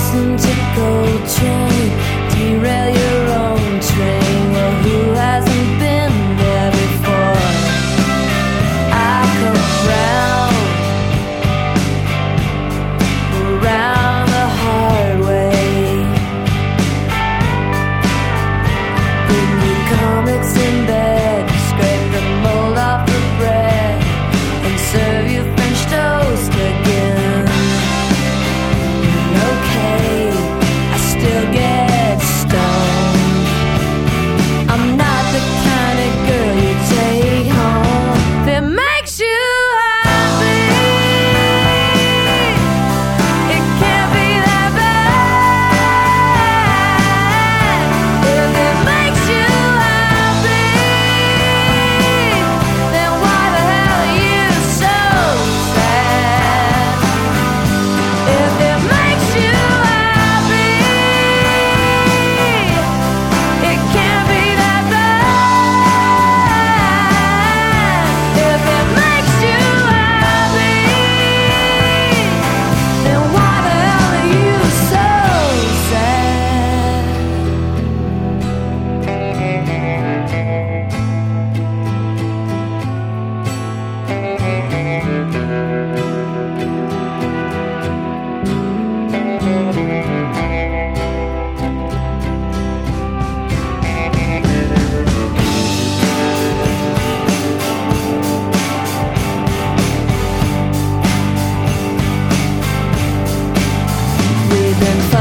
listen to Coltrane, derail your own train. Well, who hasn't been there before? I come around the hard way. Bring you comics in bed, scrape the mold off the bread, and serve you French toast again. Okay, I still get stoned. I'm not the kind of girl you take home. If it makes you happy, it can't be that bad. If it makes you happy, then why the hell are you so sad? If it makes you happy, it can't be that bad. If it makes you happy, then why the hell are you so sad? We've been